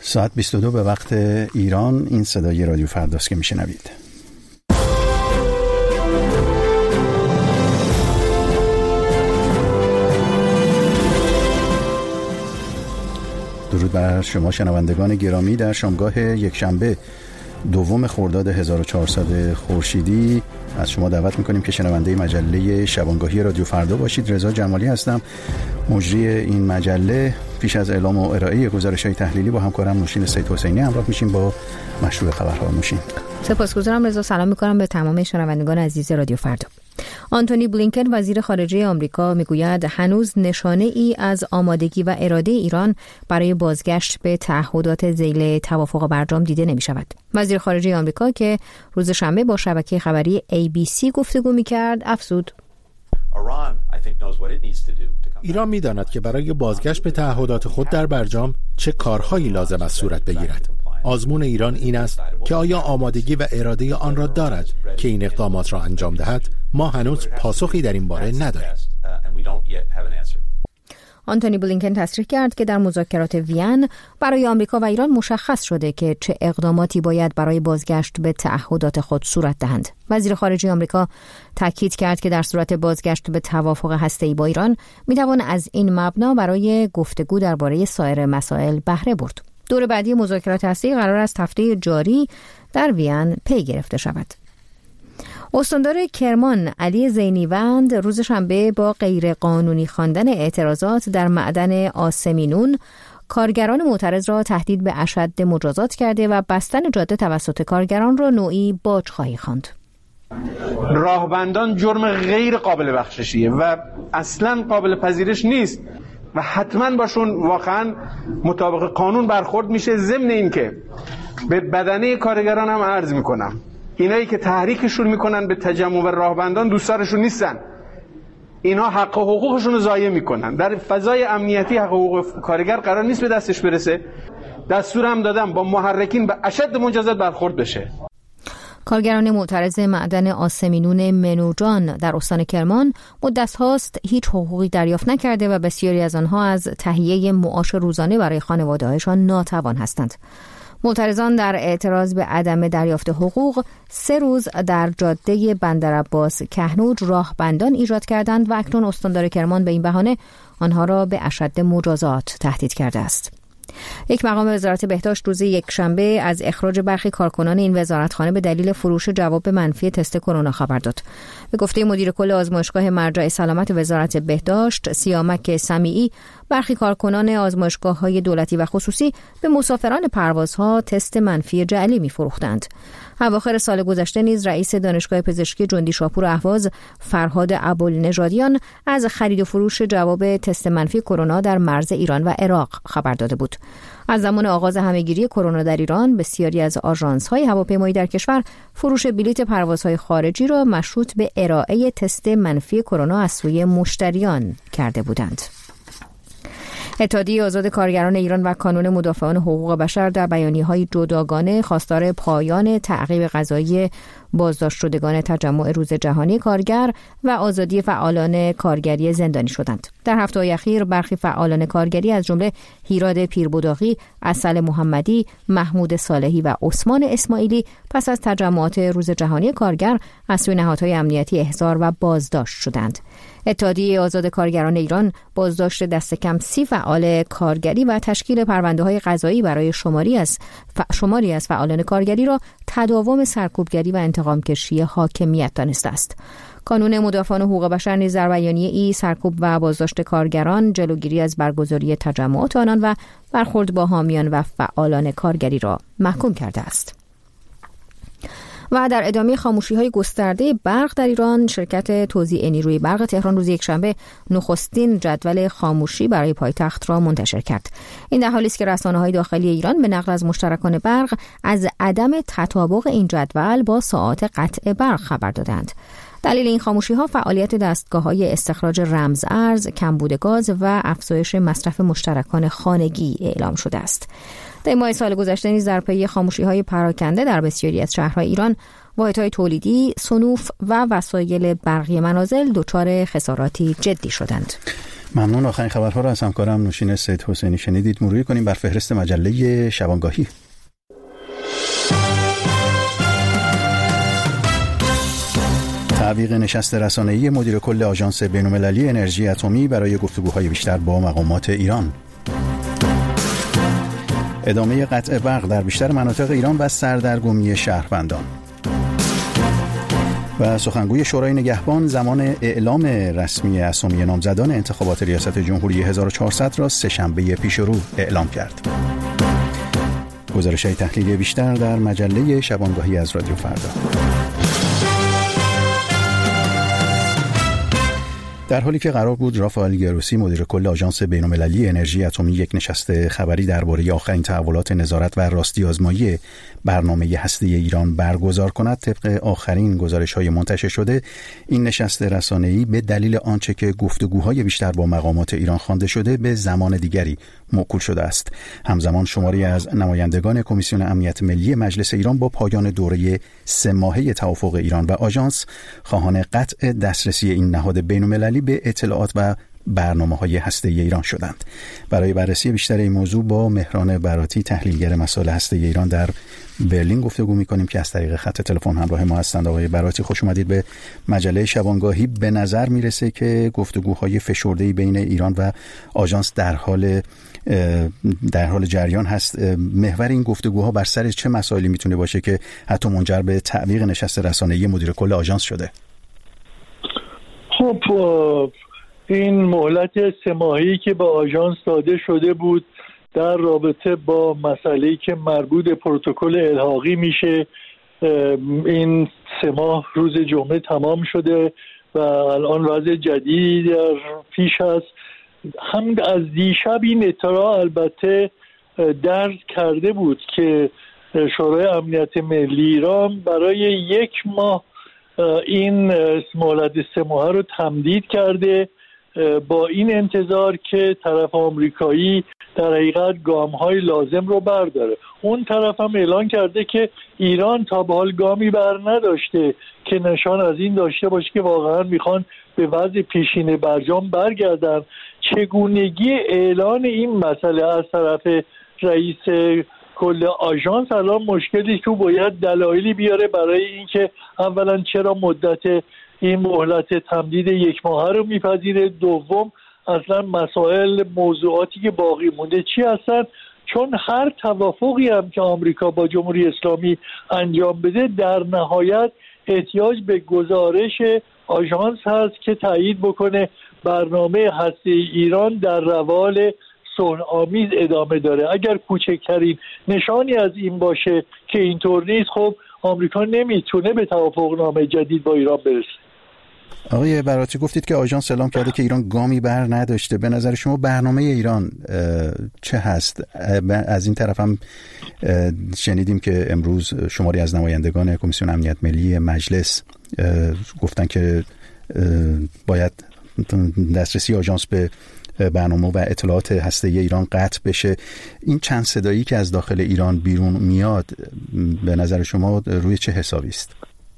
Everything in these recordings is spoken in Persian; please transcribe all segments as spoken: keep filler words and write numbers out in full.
ساعت بیست و دو به وقت ایران. این صدای رادیو فرداست که میشنوید. درود بر شما شنوندگان گرامی. در شامگاه یکشنبه دوم خرداد هزار و چهارصد خورشیدی از شما دعوت میکنیم که شنونده مجله شبانگاهی رادیو فردا باشید. رضا جمالی هستم، مجری این مجله. پیش از اعلام و ارائه گزارش‌های تحلیلی با همکارم نوشین سید حسینی همراه میشیم با مشروع خبرها. نوشین. سپاسگزارم رضا. سلام میکنم به تمام شنوندگان عزیز رادیو فردا. آنتونی بلینکن وزیر خارجه آمریکا میگوید هنوز نشانه ای از آمادگی و اراده ایران برای بازگشت به تعهدات ذیل توافق برجام دیده نمی شود. وزیر خارجه آمریکا که روز شنبه با شبکه خبری ای بی سی گفتگو میکرد افزود: ایران می‌داند که برای بازگشت به تعهدات خود در برجام چه کارهایی لازم است صورت بگیرد. آزمون ایران این است که آیا آمادگی و اراده آن را دارد که این اقدامات را انجام دهد. ما هنوز پاسخی در این باره نداریم. آنتونی بلینکن تصریح کرد که در مذاکرات وین برای آمریکا و ایران مشخص شده که چه اقداماتی باید برای بازگشت به تعهدات خود صورت دهند. وزیر خارجه آمریکا تاکید کرد که در صورت بازگشت به توافق هسته‌ای با ایران میتوان از این مبنا برای گفتگو درباره سایر مسائل بهره برد. دور بعدی مذاکرات هسته‌ای قرار است هفته جاری در وین پی گرفته شود. استاندار کرمان علی زینیوند روز شنبه با غیر قانونی خواندن اعتراضات در معدن آسمینون کارگران معترض را تهدید به اشد مجازات کرده و بستن جاده توسط کارگران را نوعی باجخواهی خواند. راهبندان جرم غیر قابل بخششیه و اصلاً قابل پذیرش نیست و حتما باشون واقعا مطابق قانون برخورد میشه. ضمن این که به بدنه کارگران هم عرض میکنم اینایی که تحریکشون میکنن به تجمع و راهبندان دوستارشون نیستن. اینا حق و حقوقشون رو ضایع میکنن. در فضای امنیتی حق و حقوق کارگر قرار نیست به دستش برسه. دستور هم دادم با محرکین به اشد مجازات برخورد بشه. کارگران معترض معدن آسمینون منوجان در استان کرمان مدت هاست هیچ حقوقی دریافت نکرده و بسیاری از آنها از تهیه معاش روزانه برای خانواده‌هایشان ناتوان هستند. معترضان در اعتراض به عدم دریافت حقوق سه روز در جاده بندرعباس کهنوج راهبندان ایجاد کردند و اکنون استاندار کرمان به این بهانه آنها را به اشد مجازات تهدید کرده است. یک مقام وزارت بهداشت روز یکشنبه از اخراج برخی کارکنان این وزارتخانه به دلیل فروش جواب منفی تست کرونا خبر داد. به گفته مدیر کل آزمایشگاه مرجع سلامت وزارت بهداشت سیامک سمیعی، برخی کارکنان آزمایشگاه‌های دولتی و خصوصی به مسافران پروازها تست منفی جعلی می‌فروختند. اواخر سال گذشته نیز رئیس دانشگاه پزشکی جندی شاپور اهواز فرهاد ابوالنژادیان از خرید و فروش جواب تست منفی کرونا در مرز ایران و عراق خبر داده بود. از زمان آغاز همهگیری کرونا در ایران بسیاری از آژانس‌های هواپیمایی در کشور فروش بلیط پروازهای خارجی را مشروط به ارائه تست منفی کرونا از سوی مشتریان کرده بودند. اتحادیه آزاد کارگران ایران و کانون مدافعان حقوق بشر در بیانیه‌های جداگانه خواستار پایان تعقیب قضایی بازداشت شدگان تجمع روز جهانی کارگر و آزادی فعالان کارگری زندانی شدند. در هفته‌های اخیر برخی فعالان کارگری از جمله هیراد پیربداغی، عسل محمدی، محمود صالحی و عثمان اسماعیلی پس از تجمعات روز جهانی کارگر از سوی نهادهای امنیتی احضار و بازداشت شدند. اتحادیه آزاد کارگران ایران بازداشت دست کم سی فعال کارگری و تشکیل پرونده‌های قضایی برای شماری از ف... شماری از فعالان کارگری را تداوم سرکوبگری و انتقام کشی حاکمیت دانسته است. کانون مدافعان حقوق بشر نیز در بیانیه ای سرکوب و بازداشت کارگران، جلوگیری از برگزاری تجمعات آنان و برخورد با حامیان و فعالان کارگری را محکوم کرده است. و در ادامه خاموشی‌های گسترده برق در ایران، شرکت توزیع نیروی برق تهران روز یکشنبه نخستین جدول خاموشی برای پایتخت را منتشر کرد. این در حالی است که رسانه‌های داخلی ایران به نقل از مشترکان برق از عدم تطابق این جدول با ساعات قطع برق خبر دادند. دلیل این خاموشی‌ها فعالیت دستگاه‌های استخراج رمز ارز، کمبود گاز و افزایش مصرف مشترکان خانگی اعلام شده است. در ماه سال گذشته نیز در پی خاموشی‌های پراکنده در بسیاری از شهرهای ایران، واحدهای تولیدی، صنوف و وسایل برقی منازل دچار خساراتی جدی شدند. ممنون. آخرین خبرها را از همکارم نوشین سید حسینی شنیدید. مروری کنیم بر فهرست مجله شبانگاهی. تعویق نشست رسانه‌ای مدیر کل آژانس بین‌المللی انرژی اتمی برای گفتگوهای بیشتر با مقامات ایران. ادامه قطع برق در بیشتر مناطق ایران و سردرگمی شهروندان. و سخنگوی شورای نگهبان زمان اعلام رسمی اسامی نامزدان انتخابات ریاست جمهوری هزار و چهارصد را سه‌شنبه پیش رو اعلام کرد. گزارش‌های تحلیلی بیشتر در مجله شبانگاهی از رادیو فردا. در حالی که قرار بود رافائل گروسی مدیر کل آژانس بین‌المللی انرژی اتمی یک نشست خبری درباره آخرین تحولات نظارت و راستی آزمایی برنامه هسته‌ای ایران برگزار کند، طبق آخرین گزارش‌های منتشر شده این نشست رسانه‌ای به دلیل آنچه که گفتگوهای بیشتر با مقامات ایران خوانده شده به زمان دیگری موکول شده است. همزمان شماری از نمایندگان کمیسیون امنیت ملی مجلس ایران با پایان دوره سه ماهه توافق ایران و آژانس خواهان قطع دسترسی این نهاد بین‌المللی به اطلاعات و برنامه‌های هسته‌ای ایران شدند. برای بررسی بیشتر این موضوع با مهران براتی تحلیلگر مسائل هسته‌ای ایران در برلین گفتگو می‌کنیم که از طریق خط تلفن همراه ما هستند. آقای براتی خوش اومدید به مجله شبانگاهی. به نظر میرسه که گفتگوهای فشرده‌ای بین ایران و آژانس در حال در حال جریان هست. محور این گفتگوها بر سر چه مسائلی میتونه باشه که حتی منجر به تعویق نشست رسانه‌ای مدیر کل آژانس شده؟ خب این مهلت سه ماهی که به آژانس داده شده بود در رابطه با مسئله‌ای که مربوط به پروتکل الحاقی میشه، این سه ماه روز جمعه تمام شده و الان وضع جدیدی در پیش است. هم از دیشب این اطلاع البته درز کرده بود که شورای امنیت ملی ایران برای یک ماه این مهلت سه ماهه رو تمدید کرده با این انتظار که طرف آمریکایی در حقیقت گام‌های لازم رو برداره. اون طرف هم اعلان کرده که ایران تا به حال گامی بر نداشته که نشان از این داشته باشه که واقعا میخوان به وضع پیشین برجام برگردن. چگونگی اعلان این مسئله از طرف رئیس کل آژانس الان مشکلی که باید دلایلی بیاره برای اینکه اولا چرا مدت این مهلت تمدید یک ماهه رو میپذیره، دوم اصلا مسائل موضوعاتی که باقی مونده چی هستن، چون هر توافقی هم که آمریکا با جمهوری اسلامی انجام بده در نهایت احتیاج به گزارش آژانس هست که تایید بکنه برنامه هسته‌ای ایران در روال صلح آمیز ادامه داره. اگر کوچکترین نشانی از این باشه که اینطور نیست، خب آمریکا نمیتونه به توافقنامه جدید با ایران برسه. آقای براتی گفتید که آژانس اعلام کرده که ایران گامی بر نداشته. به نظر شما برنامه ایران چه هست؟ از این طرف هم شنیدیم که امروز شماری از نمایندگان کمیسیون امنیت ملی مجلس گفتن که باید دسترسی آژانس به برنامه و اطلاعات هسته‌ای ایران قطع بشه. این چند صدایی که از داخل ایران بیرون میاد به نظر شما روی چه حسابی است؟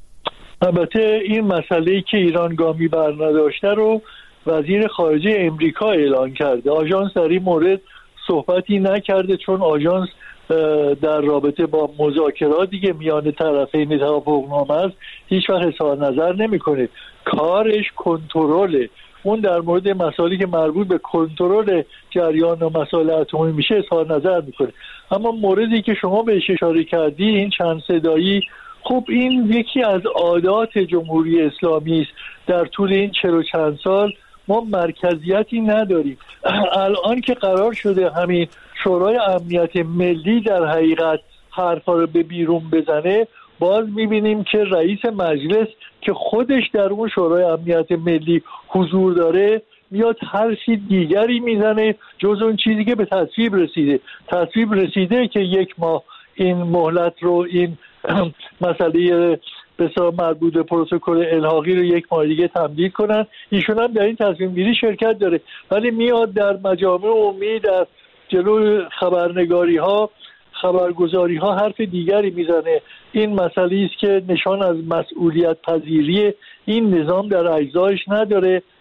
البته این مسئله‌ای که ایران گامی بر نداشته رو وزیر خارجه امریکا اعلان کرده. آژانس در این مورد صحبتی نکرده چون آژانس در رابطه با مذاکراتی که میان طرفین توافقنامه است هیچ وقت اظهار نظر نمی‌کنه. کارش کنترله. اون در مورد مسائلی که مربوط به کنترل جریان و مسائل اتمی میشه اظهار نظر میکنه. اما موردی که شما بهش اشاره کردی، این چند صدایی، خب این یکی از عادات جمهوری اسلامی است. در طول این چهل و چند سال ما مرکزیتی نداریم. الان که قرار شده همین شورای امنیت ملی در حقیقت حرفا رو به بیرون بزنه، باز میبینیم که رئیس مجلس که خودش در اون شورای امنیت ملی حضور داره میاد حرفی دیگری میزنه جز اون چیزی که به تصویب رسیده. تصویب رسیده که یک ماه این مهلت رو، این مسئله بسیار مربوط به پروتکل الحاقی رو یک ماه دیگه تمدید کنن. ایشون هم در این تصمیم گیری شرکت داره، ولی میاد در مجامع عمومی، در جلو خبرنگاری ها، خبرگزاری ها حرف دیگری میزنه. این مسئله است که نشان از مسئولیت پذیری این نظام در اجزایش نداره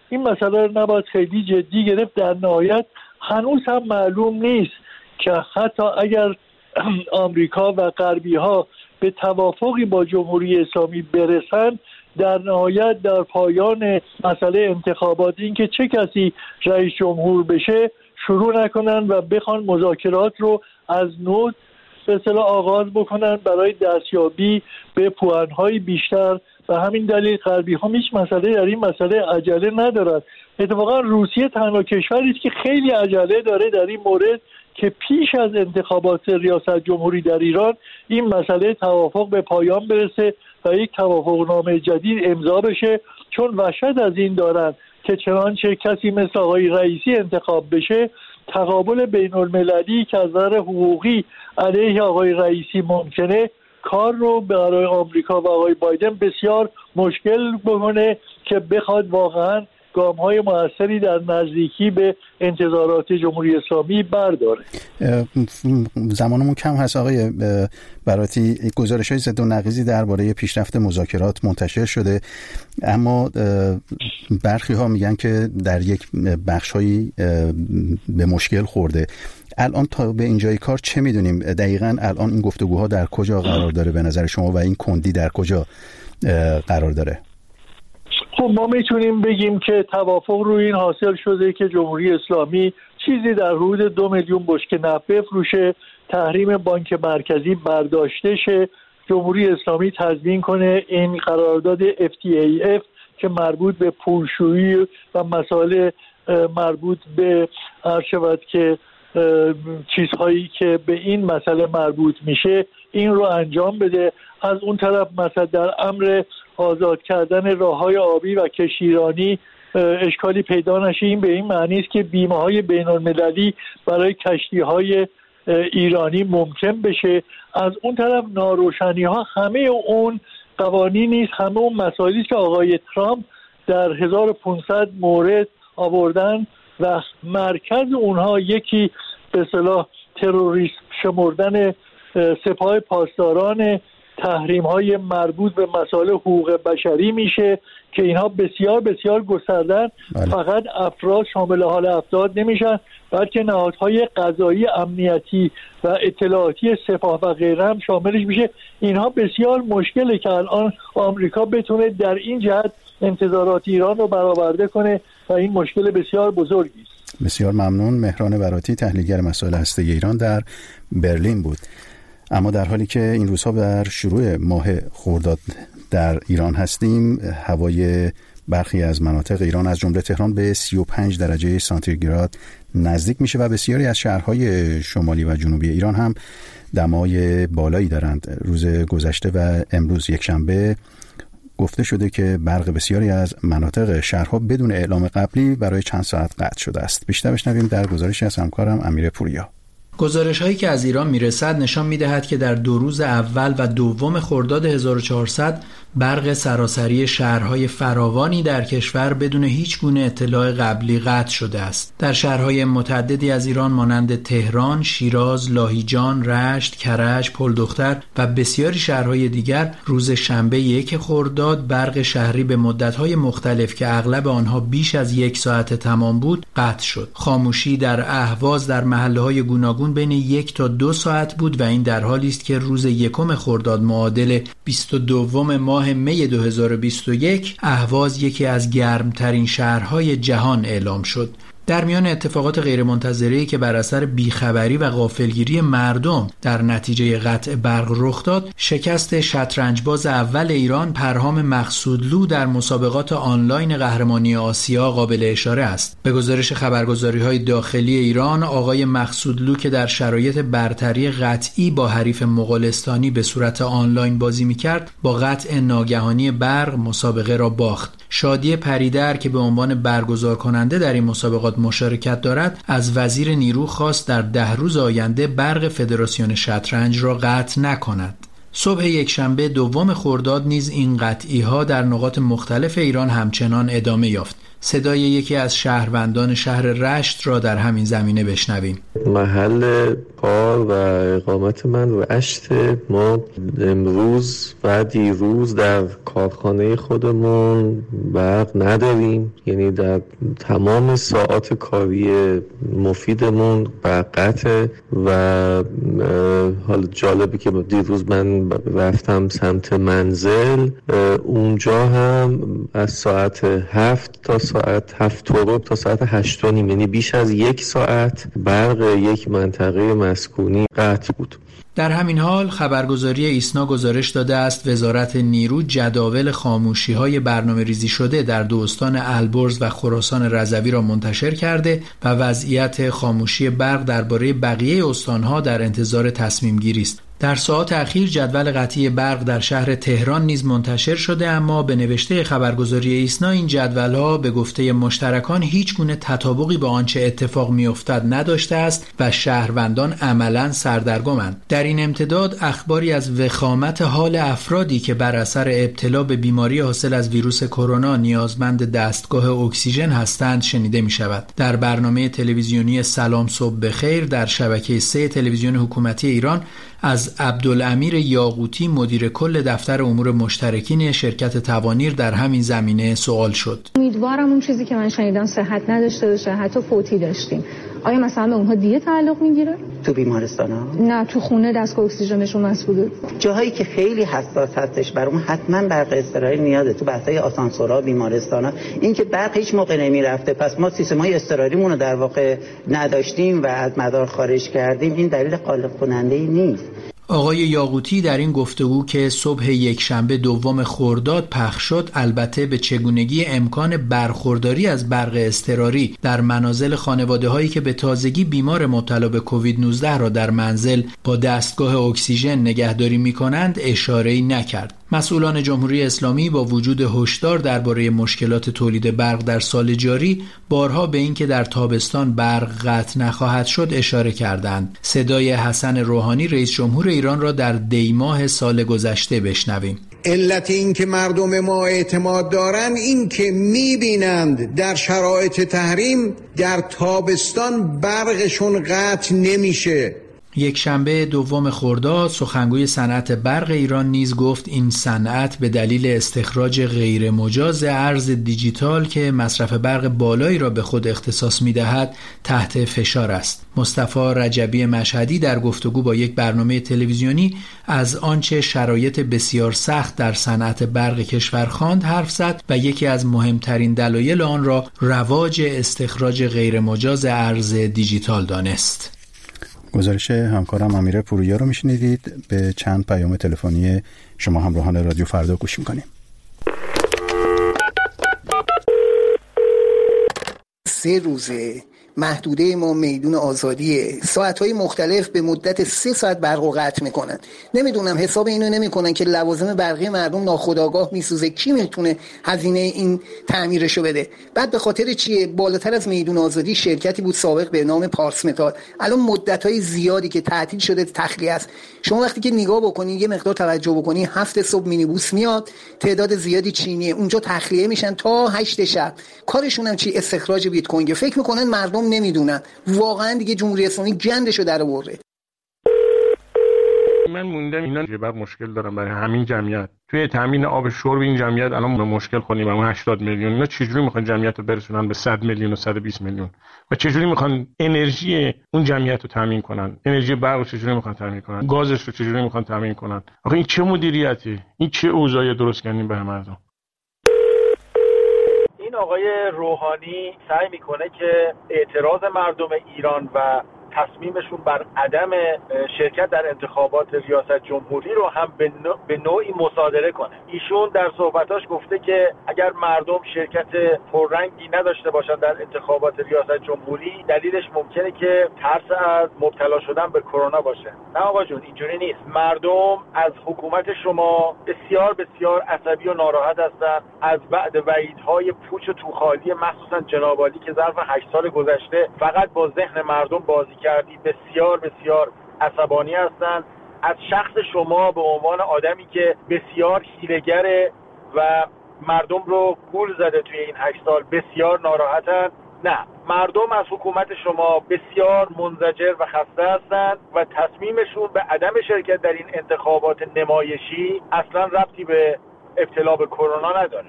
این مسئله رو نباید خیلی جدی گرفت. در نهایت هنوز هم معلوم نیست که حتی اگر آمریکا و غربی ها به توافقی با جمهوری اسلامی برسند، در نهایت در پایان مسئله انتخابات این که چه کسی رئیس جمهور بشه شروع نکنن و بخوان مذاکرات رو از نو به اصطلاح آغاز بکنن برای دستیابی به پوانهای بیشتر. و همین دلیل غربی ها هیچ مسئله در این مسئله عجله ندارد. اتفاقا روسیه تنها کشوری است که خیلی عجله داره در این مورد که پیش از انتخابات ریاست جمهوری در ایران این مسئله توافق به پایان برسه و یک توافقنامه جدید امضا بشه، چون وحشت از این دارن که چنانچه کسی مثل آقای رئیسی انتخاب بشه، تقابل بین المللی که از نظر حقوقی علیه آقای رئیسی ممکنه، کار رو برای آمریکا و آقای بایدن بسیار مشکل بکنه که بخواد واقعا گام‌های موثری در نزدیکی به انتظارات جمهوری اسلامی برداره. زمانمون کم هست آقای براتی. گزارش‌های ضد و نقیضی درباره پیشرفت مذاکرات منتشر شده، اما برخی‌ها میگن که در یک بخش‌هایی به مشکل خورده. الان تا به اینجای کار چه میدونیم دقیقاً الان این گفتگوها در کجا قرار داره به نظر شما و این کندی در کجا قرار داره؟ خب ما میتونیم بگیم که توافق روی این حاصل شده که جمهوری اسلامی چیزی در حدود دو میلیون بشکه نفت بفروشه، تحریم بانک مرکزی برداشته شه، جمهوری اسلامی تضمین کنه این قرارداد اف تی ای اف که مربوط به پولشویی و مسائل مربوط به هر شود که چیزهایی که به این مسئله مربوط میشه این رو انجام بده. از اون طرف مثلا در امر آزاد کردن راههای آبی و کشتیرانی اشکالی پیدا نشه. این به این معنی است که بیمه های بین المللی برای کشتی های ایرانی ممکن بشه. از اون طرف ناروشنی ها همه اون قوانینی است، همه اون مسائلی است که آقای ترامپ در هزار و پانصد مورد آوردن و مرکز اونها یکی به اصطلاح تروریسم شمردن سپاه پاسداران، تحریم های مربوط به مسائل حقوق بشری میشه که اینها بسیار بسیار گستردن. فقط افراد شامل حال افراد نمیشن بلکه نهادهای قضایی، امنیتی و اطلاعاتی سپاه و غیره هم شاملش میشه. اینها بسیار مشکله که الان آمریکا بتونه در این جهت انتظارات ایران رو برآورده کنه و این مشکل بسیار بزرگی است. بسیار ممنون. مهران براتی، تحلیلگر مسائل هسته‌ای ایران در برلین بود. اما در حالی که این روزها در شروع ماه خرداد در ایران هستیم، هوای برخی از مناطق ایران از جمله تهران به سی و پنج درجه سانتیگراد نزدیک میشه و بسیاری از شهرهای شمالی و جنوبی ایران هم دمای بالایی دارند. روز گذشته و امروز یکشنبه گفته شده که برق بسیاری از مناطق شهرها بدون اعلام قبلی برای چند ساعت قطع شده است. بیشتر بشنویم در گزارشی از همکارم امیر پوریا. گزارش هایی که از ایران میرسد نشان میدهد که در دو روز اول و دوم خرداد هزار و چهارصد برق سراسری شهرهای فراوانی در کشور بدون هیچ گونه اطلاع قبلی قطع شده است. در شهرهای متعددی از ایران مانند تهران، شیراز، لاهیجان، رشت، کرج، پلدختر و بسیاری شهرهای دیگر روز شنبه یک خرداد برق شهری به مدت‌های مختلف که اغلب آنها بیش از یک ساعت تمام بود قطع شد. خاموشی در اهواز در محله‌های گوناگون بین یک تا دو ساعت بود و این در حالی است که روز یکم خرداد معادل بیست و دوم ماه می دو هزار و بیست و یک اهواز یکی از گرمترین شهرهای جهان اعلام شد. در میان اتفاقات غیرمنتظره‌ای که بر اثر بیخبری و غافلگیری مردم در نتیجه قطع برق رخ داد، شکست شطرنجباز اول ایران پرهام مقصودلو در مسابقات آنلاین قهرمانی آسیا قابل اشاره است. به گزارش خبرگزاری‌های داخلی ایران، آقای مقصودلو که در شرایط برتری قطعی با حریف مغولستانی به صورت آنلاین بازی می‌کرد، با قطع ناگهانی برق مسابقه را باخت. شادی پریدر که به عنوان برگزار کننده در این مسابقات مشارکت دارد، از وزیر نیرو خواست در ده روز آینده برق فدراسیون شطرنج را قطع نکند. صبح یکشنبه دوم خرداد نیز این قطعی ها در نقاط مختلف ایران همچنان ادامه یافت. صدای یکی از شهروندان شهر رشت را در همین زمینه بشنویم. محل کار و اقامت من رشت. ما امروز و دیروز در کارخانه خودمون برق نداریم، یعنی در تمام ساعات کاری مفیدمون برق قطعه و حال جالبی که دیروز من رفتم سمت منزل، اونجا هم از ساعت هفت تا ساعت هفت و ربع تا ساعت هشت و نیم، یعنی بیش از یک ساعت برق یک منطقه مسکونی قطع بود. در همین حال خبرگزاری ایسنا گزارش داده است وزارت نیرو جداول خاموشی‌های برنامه ریزی شده در دو استان البرز و خراسان رضوی را منتشر کرده و وضعیت خاموشی برق درباره بقیه استان‌ها در انتظار تصمیم گیری است. در ساعات اخیر جدول قطعی برق در شهر تهران نیز منتشر شده، اما به نوشته خبرگزاری ایسنا این جدول‌ها به گفته مشترکان هیچ گونه تطابقی با آنچه اتفاق می‌افتد نداشته است و شهروندان عملاً سردرگمند. در این امتداد اخباری از وخامت حال افرادی که بر اثر ابتلا به بیماری حاصل از ویروس کرونا نیازمند دستگاه اکسیژن هستند شنیده می‌شود. در برنامه تلویزیونی سلام صبح بخیر در شبکه سه تلویزیون حکومتی ایران از عبدالامیر یاقوتی مدیر کل دفتر امور مشترکین شرکت توانیر در همین زمینه سوال شد. امیدوارم اون چیزی که من شنیدم صحت نداشته باشه، حتی فوتی داشتیم. آیا مثلا به اونها دیگه تعلق میگیره؟ تو بیمارستانا؟ نه، تو خونه دستگاه اکسیژنشون مسئوله. جاهایی که خیلی حساس هستش بر اون حتما برق اضطراری نیازه. تو بحثای آسانسورها، بیمارستانا، این که برق هیچ موقع نمیرفته، پس ما سیستمای اضطراریمون رو در واقع نداشتیم و از مدار خارج کردیم، این دلیل غالب کننده نیست. آقای یاقوتی در این گفتگو که صبح یکشنبه دوم خرداد پخش شد البته به چگونگی امکان برخورداری از برق اضطراری در منازل خانواده‌هایی که به تازگی بیمار مبتلا به کووید نوزده را در منزل با دستگاه اکسیژن نگهداری می‌کنند اشاره‌ای نکرد. مسئولان جمهوری اسلامی با وجود هشدار درباره مشکلات تولید برق در سال جاری بارها به اینکه در تابستان برق قطع نخواهد شد اشاره کردند. صدای حسن روحانی رئیس جمهور ایران را در دی ماه سال گذشته بشنویم. علت این که مردم ما اعتماد دارن این که میبینند در شرایط تحریم در تابستان برقشون قطع نمیشه. یک شنبه دوم خرداد سخنگوی صنعت برق ایران نیز گفت این صنعت به دلیل استخراج غیر مجاز ارز دیجیتال که مصرف برق بالایی را به خود اختصاص می‌دهد تحت فشار است. مصطفی رجبی مشهدی در گفتگو با یک برنامه تلویزیونی از آنچه شرایط بسیار سخت در صنعت برق کشور خواند حرف زد و یکی از مهمترین دلایل آن را رواج استخراج غیر مجاز ارز دیجیتال دانست. گزارش همکارم امیره پورویا رو میشنیدید. به چند پیام تلفنی شما همراهان رادیو فردا گوش میکنیم. سه روزه محدوده ما میدون آزادیه، ساعتهای مختلف به مدت سه ساعت برق و قطع میکنن. نمیدونم حساب اینو نمیکنن که لوازم برقی مردم ناخودآگاه میسوزه، کی میتونه هزینه این تعمیرشو بده؟ بعد به خاطر چیه؟ بالاتر از میدون آزادی شرکتی بود سابق به نام پارس متال، الان مدتهای زیادی که تعطیل شده، تخلیه است. شما وقتی که نگاه بکنی یه مقدار توجه بکنی، هفت صبح مینیبوس میاد، تعداد زیادی چینیه اونجا تخلیه میشن تا هشت شب. کارشون هم چی؟ استخراج بیت کوین. فکر میکنن مردم نمیدونن. واقعا دیگه جمهوری اسلامی گندشو در آورده. من موندم اینا بعد مشکل دارم برای همین جمعیت توی تامین آب شرب این جمعیت الان به مشکل خونیم. اون هشتاد میلیون اینا چجوری میخوان جمعیت رو برسونن به صد میلیون و صد و بیست میلیون و چجوری میخوان انرژی اون جمعیت رو تامین کنن؟ انرژی برق رو چجوری میخوان تامین کنن؟ گازش رو چجوری میخوان تامین کنن؟ آخه این چه مدیریتی؟ این چه اوضاعی درست کردین برای مردم؟ این آقای روحانی سعی میکنه که اعتراض مردم ایران و تصمیمشون بر عدم شرکت در انتخابات ریاست جمهوری رو هم به نوعی مصادره کنه. ایشون در صحبتاش گفته که اگر مردم شرکت پررنگی نداشته باشن در انتخابات ریاست جمهوری دلیلش ممکنه که ترس از مبتلا شدن به کرونا باشه. نه آقا جون، اینجوری نیست. مردم از حکومت شما بسیار بسیار عصبی و ناراحت هستن از بعد وعیدهای پوچ و توخالی مخصوصا جناب عالی که ظرف هشت سال گذشته فقط با ذهن مردم بازی کردی. بسیار بسیار عصبانی هستند از شخص شما به عنوان آدمی که بسیار حیله‌گره و مردم رو گول زده توی این هشت سال، بسیار ناراحتن. نه، مردم از حکومت شما بسیار منزجر و خسته هستند و تصمیمشون به عدم شرکت در این انتخابات نمایشی اصلا ربطی به ابتلا به کرونا نداره.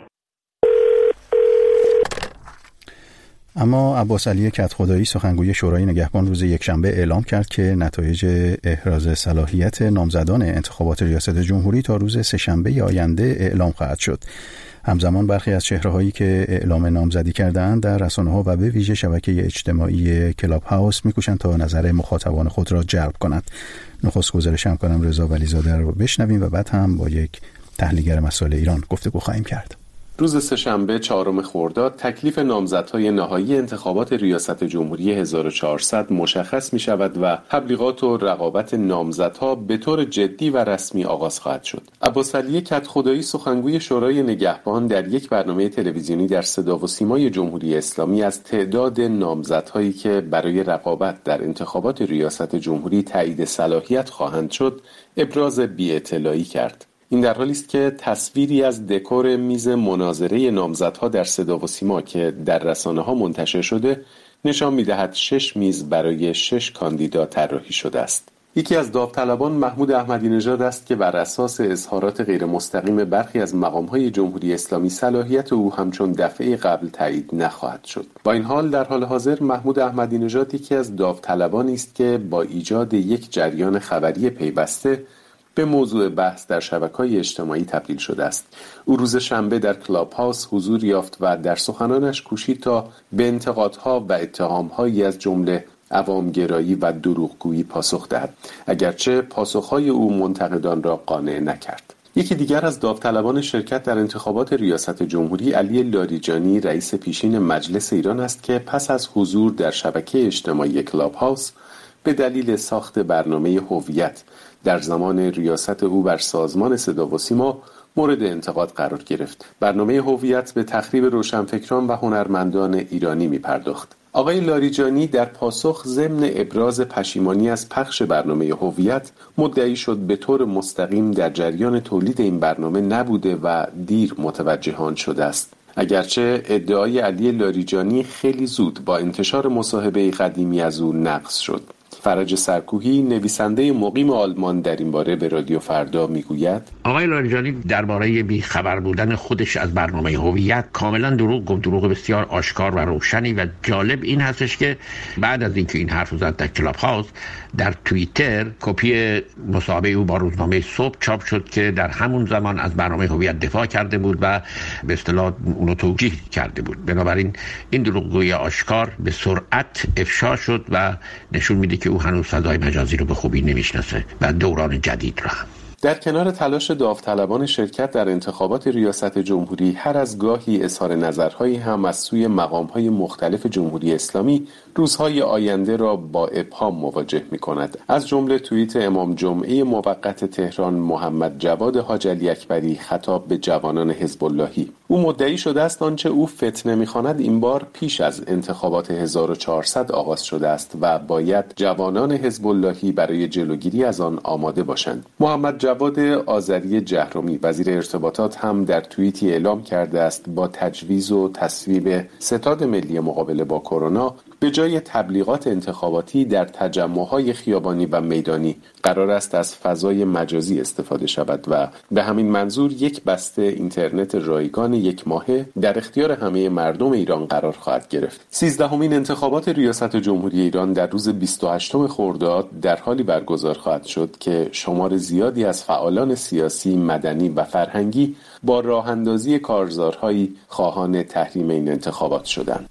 اما عباس علی کدخدایی سخنگوی شورای نگهبان روز یکشنبه اعلام کرد که نتایج احراز صلاحیت نامزدان انتخابات ریاست جمهوری تا روز سه‌شنبه آینده اعلام خواهد شد. همزمان برخی از چهره‌هایی که اعلام نامزدی کردند در رسانه‌ها و به ویژه شبکه اجتماعی کلاب هاوس می‌کوشند تا نظر مخاطبان خود را جلب کنند. نخست گزارش همکارم رضا ولیزاده رو بشنویم و بعد هم با یک تحلیلگر مسائل ایران گفتگو خواهیم کرد. روز سه‌شنبه چهارم خرداد تکلیف نامزدهای نهایی انتخابات ریاست جمهوری هزار و چهارصد مشخص می شود و تبلیغات و رقابت نامزدها به طور جدی و رسمی آغاز خواهد شد. عباس علی کدخدایی سخنگوی شورای نگهبان در یک برنامه تلویزیونی در صدا و سیمای جمهوری اسلامی از تعداد نامزدهایی که برای رقابت در انتخابات ریاست جمهوری تایید صلاحیت خواهند شد ابراز بی‌اطلاعی کرد. این در حالی است که تصویری از دکور میز مناظره نامزدها در صدا و سیما که در رسانه‌ها منتشر شده نشان می‌دهد شش میز برای شش کاندیدا طراحی شده است. یکی از داوطلبان محمود احمدی نژاد است که بر اساس اظهارات غیر مستقیم برخی از مقام‌های جمهوری اسلامی صلاحیت او همچون دفعه قبل تایید نخواهد شد. با این حال در حال حاضر محمود احمدی نژاد یکی از داوطلبانی است که با ایجاد یک جریان خبری پیوسته به موضوع بحث در شبکه‌های اجتماعی تبدیل شده است. او روز شنبه در کلاب هاوس حضور یافت و در سخنانش کوشید تا به انتقادها و اتهام‌هایی از جمله عوامگرایی و دروغگویی پاسخ دهد، اگرچه پاسخ‌های او منتقدان را قانع نکرد. یکی دیگر از داوطلبان شرکت در انتخابات ریاست جمهوری علی لاریجانی رئیس پیشین مجلس ایران است که پس از حضور در شبکه اجتماعی کلاب هاوس به دلیل ساخت برنامه هویت در زمان ریاست او بر سازمان صدا و سیما مورد انتقاد قرار گرفت. برنامه هویت به تخریب روشنفکران و هنرمندان ایرانی می پرداخت. آقای لاریجانی در پاسخ ضمن ابراز پشیمانی از پخش برنامه هویت مدعی شد به طور مستقیم در جریان تولید این برنامه نبوده و دیر متوجه آن شده است. اگرچه ادعای علی لاریجانی خیلی زود با انتشار مصاحبه قدیمی از او نقض شد. فرج سرکوهی نویسنده مقیم آلمان در این باره به رادیو فردا میگوید آقای لاریجانی درباره بیخبر بودن خودش از برنامه هویت کاملا دروغ گفت، دروغ بسیار آشکار و روشنی، و جالب این هستش که بعد از اینکه این حرف زد در کلاب هاوس در توییتر کپی مصاحبه او با روزنامه صبح چاپ شد که در همون زمان از برنامه هویت دفاع کرده بود و به اصطلاح اونو توجیه کرده بود. بنابراین این دروغگویی آشکار به سرعت افشا شد و نشون میده که او هنوز فضای مجازی رو به خوبی نمیشناسه و دوران جدید را هم. در کنار تلاش داوطلبان شرکت در انتخابات ریاست جمهوری، هر از گاهی اظهار نظرهایی هم از سوی مقام‌های مختلف جمهوری اسلامی روزهای آینده را با ابهام مواجه می‌کند. از جمله توییت امام جمعه موقت تهران محمد جواد حاج علی اکبری خطاب به جوانان حزب اللهی. او مدعی شده است آنچه او فتنه می‌خواند این بار پیش از انتخابات هزار و چهارصد آغاز شده است و باید جوانان حزب اللهی برای جلوگیری از آن آماده باشند. محمد جواد آذری جهرمی وزیر ارتباطات هم در توییتی اعلام کرده است با تجویز و تصویب ستاد ملی مقابله با کرونا به جای تبلیغات انتخاباتی در تجمع‌های خیابانی و میدانی قرار است از فضای مجازی استفاده شود و به همین منظور یک بسته اینترنت رایگان یک ماهه در اختیار همه مردم ایران قرار خواهد گرفت. سیزدهمین انتخابات ریاست جمهوری ایران در روز بیست و هشتم خرداد در حالی برگزار خواهد شد که شمار زیادی از فعالان سیاسی، مدنی و فرهنگی با راه اندازی کارزارهایی خواهان تحریم این انتخابات شدند.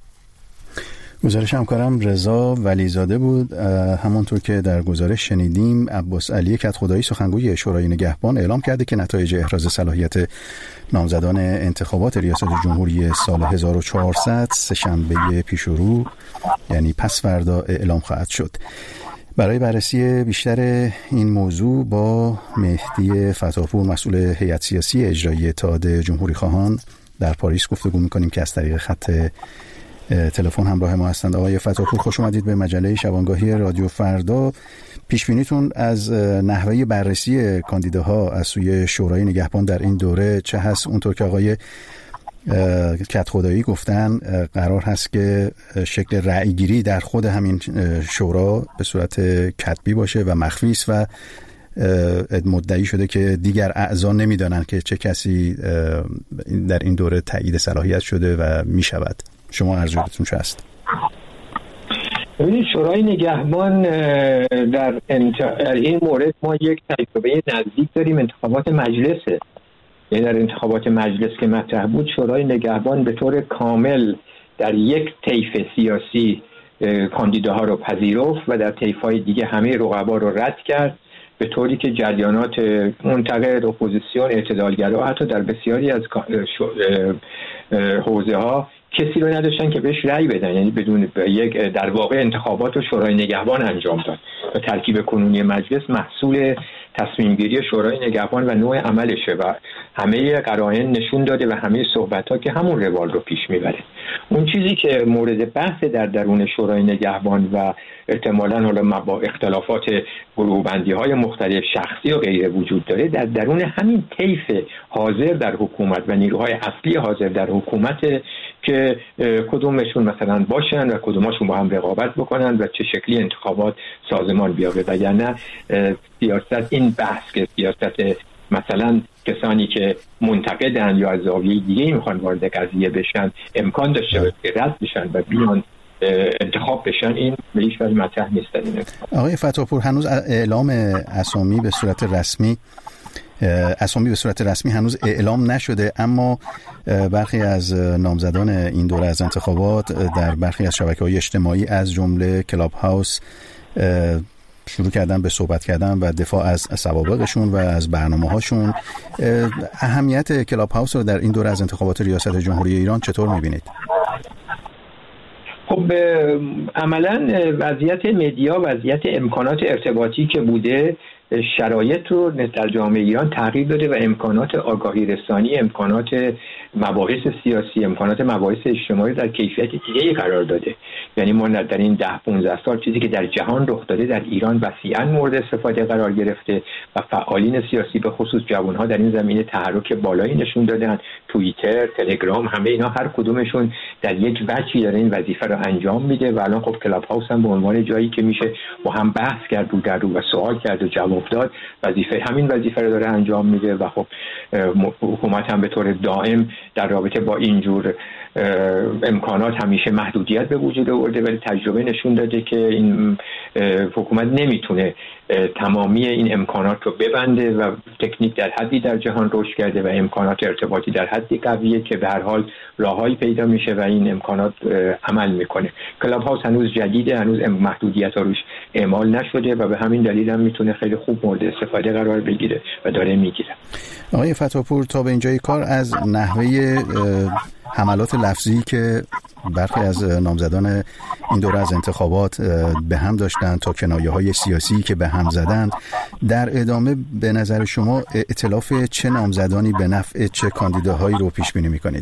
گزارش همکارم رضا ولیزاده بود. همانطور که در گزارش شنیدیم، عباس علی کدخدایی سخنگوی شورای نگهبان اعلام کرده که نتایج احراز صلاحیت نامزدان انتخابات ریاست جمهوری سال هزار و چهارصد سه‌شنبه پیشرو یعنی پس فردا اعلام خواهد شد. برای بررسی بیشتر این موضوع با مهدی فتاحپور مسئول هیئت سیاسی اجرایی اتحاد جمهوری خواهان در پاریس گفتگو می‌کنیم که از طریق خط تلفن همراه ما هستند. آقای فتاحپور خوش اومدید به مجله شبانگاهی رادیو فردا. پیش بینیتون از نحوه بررسی کاندیداها از سوی شورای نگهبان در این دوره چه هست؟ اونطور که آقای کت خدایی گفتن قرار هست که شکل رأیگیری در خود همین شورا به صورت کتبی باشه و مخفی است و مدعی شده که دیگر اعضا نمیدانند که چه کسی در این دوره تایید صلاحیت شده و میشود. شما ارجحتون چه است؟ ببینید شورای نگهبان در انت... این مورد ما یک تجربه نزدیک داریم، انتخابات مجلسه. یعنی در انتخابات مجلس که مطرح بود شورای نگهبان به طور کامل در یک طیف سیاسی کاندیداها رو پذیرفت و در طیف‌های دیگه همه رقبا رو رد کرد، به طوری که جریانات منتقد، اپوزیسیون، اعتدالگرا حتی در بسیاری از حوزه ها کسی رو نداشتن که بهش رأی بدن. یعنی بدون یک در واقع انتخابات رو شورای نگهبان انجام داد و ترکیب کنونی مجلس محصول تصمیم گیری شورای نگهبان و نوع عملشه و همه قرائن نشون داده و همه صحبت‌ها که همون روال رو پیش میبره. اون چیزی که مورد بحث در درون شورای نگهبان و احتمالاً حالا با اختلافات گروه‌بندی‌های مختلف شخصی و غیره وجود داره، در درون همین طیف حاضر در حکومت و نیروهای اصلی حاضر در حکومت که کدومشون مثلا باشن و کدومشون با هم رقابت بکنن و چه شکلی انتخابات سازمان بیاره. و یا نه سیاست این بحث که سیاست مثلا کسانی که منتقدن یا از زاویه دیگه میخوان وارد قضیه بشن امکان داشته باشه که رد بشن و بیان انتخاب بشن، این به هیچ وجه مطرح نیست. آقای فتاحپور، هنوز اعلام اسامی به صورت رسمی اسامی به صورت رسمی هنوز اعلام نشده، اما برخی از نامزدان این دوره از انتخابات در برخی از شبکه‌های اجتماعی از جمله کلاب هاوس شروع کردن به صحبت کردن و دفاع از سوابقشون و از برنامه‌هاشون. اهمیت کلاب هاوس رو در این دوره از انتخابات ریاست جمهوری ایران چطور می‌بینید؟ خب عملاً وضعیت مدیا، وضعیت امکانات ارتباطی که بوده شرایط رو در جامعه ایران تغییر داده و امکانات آگاهی رسانی، امکانات مباحث سیاسی، امکانات مباحث اجتماعی در کیفیت دیگه‌ای قرار داده. یعنی ما در این ده پانزده سال چیزی که در جهان رخ داده در ایران وسیعاً مورد استفاده قرار گرفته و فعالین سیاسی به خصوص جوان‌ها در این زمینه تحرک بالایی نشون دادن. توییتر، تلگرام، همه اینا هر کدومشون در یک وجهی داره این وظیفه رو انجام میده و الان خب کلاب هاوس هم به عنوان جایی که میشه با هم بحث کرد رو در رو و سوال کرد و جواب داد وظیفه همین وظیفه رو داره انجام میده و خب حکومت هم به طور دائم در رابطه با اینجور امکانات همیشه محدودیت به وجود آورده، ولی تجربه نشون داده که این حکومت نمیتونه تمامی این امکانات رو ببنده و تکنیک در حدی در جهان رشد کرده و امکانات ارتباطی در حدی قویه که به هر حال راههایی پیدا میشه و این امکانات عمل میکنه. کلاب هاوس هنوز جدیده، هنوز محدودیت ها روش اعمال نشده و به همین دلیل هم میتونه خیلی خوب مورد استفاده قرار بگیره و داره میگیره. آقای فتاحپور، تا به اینجای کار از نحوه حملات لفظی که برخی از نامزدان این دوره از انتخابات به هم داشتن تا کنایه‌های سیاسی که به هم زدند، در ادامه به نظر شما ائتلاف چه نامزدانی به نفع چه کاندیداهایی رو پیش بینی می‌کنید؟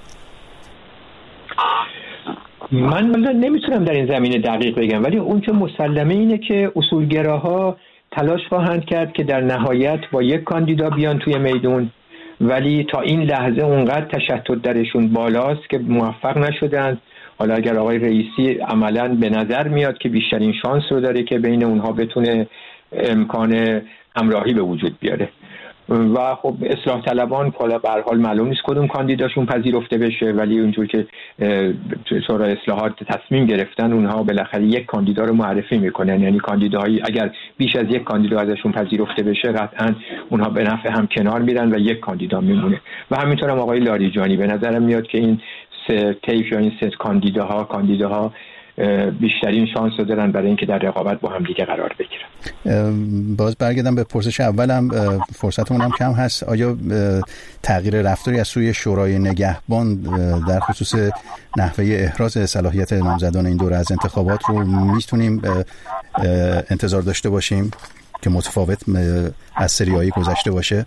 من نمیتونم در این زمینه دقیق بگم، ولی اون که مسلمه اینه که اصولگراها تلاش خواهند کرد که در نهایت با یک کاندیدا بیان توی میدون، ولی تا این لحظه اونقدر تشتت درشون بالاست که موفق نشدن. حالا اگر آقای رئیسی عملاً به نظر میاد که بیشترین شانس رو داره که بین اونها بتونه امکان همراهی به وجود بیاره و خب اصلاح طلبان حالا به هر حال معلوم نیست کدوم کاندیداشون پذیرفته بشه، ولی اونجور که شورای اصلاحات تصمیم گرفتن اونها بالاخره یک کاندیدا رو معرفی میکنن. یعنی کاندیداهایی اگر بیش از یک کاندیدا ازشون پذیرفته بشه قطعاً اونها به نفع هم کنار میرن و یک کاندیدا میمونه. و همینطور هم آقای لاریجانی به نظرم میاد که این سه طیف یا این سه کاندیداها کاندیداها بیشترین شانس رو دارن برای اینکه در رقابت با هم دیگه قرار بگیرن. باز برگردم به پرسش اولم، فرصتمون هم کم هست. آیا تغییر رفتاری از سوی شورای نگهبان در خصوص نحوه احراز صلاحیت نامزدان این دوره از انتخابات رو میتونیم انتظار داشته باشیم که متفاوت از سری‌های گذشته باشه؟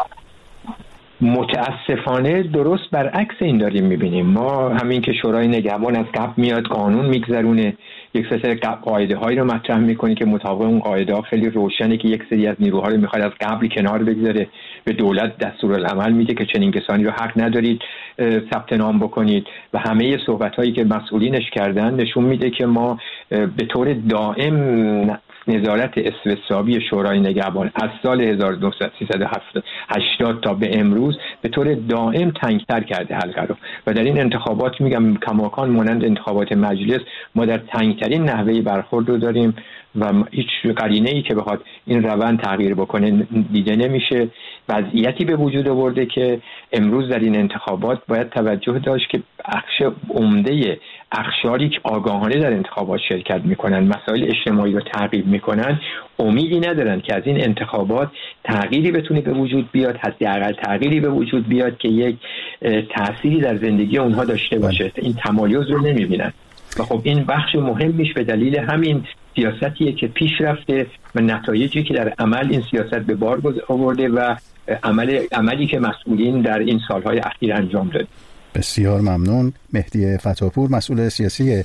متاسفانه درست برعکس این داریم میبینیم. ما همین که شورای نگهبان از قبل میاد قانون میگذرونه یک سری قاعده هایی رو مطرح میکنه که مطابق اون قاعده ها خیلی روشنه که یک سری از نیروها رو میخواد از قبل کنار بگذاره، به دولت دستورالعمل میده که چنین کسانی رو حق ندارید ثبت نام بکنید و همه صحبت هایی که مسئولینش کردن نشون میده که ما به طور دائم نظارت استصوابی شورای نگهبان از سال هزار و نهصد و هشتاد تا به امروز به طور دائم تنگتر کرده حلقه رو و در این انتخابات میگم کماکان مانند انتخابات مجلس ما در تنگترین نحوه برخورد رو داریم و هیچ قرینه ای که بخواد این روند تغییر بکنه دیده نمیشه. وضعیتی به وجود آورده که امروز در این انتخابات باید توجه داشت که بخش عمده اقشاری که آگاهانه در انتخابات شرکت میکنن، مسائل اجتماعی رو تعقیب میکنن، امیدی ندارن که از این انتخابات تغییری بتونه به وجود بیاد، حداقل تغییری به وجود بیاد که یک تأثیری در زندگی اونها داشته باشه. این تمایز رو نمیبینن و خب این بخش مهمیش به دلیل همین سیاستیه که پیش رفته و نتایجی که در عمل این سیاست به بار آورده و عمل عملی که مسئولین در این سالهای اخیر انجام داد. بسیار ممنون. مهدی فتاپور، مسئول سیاسی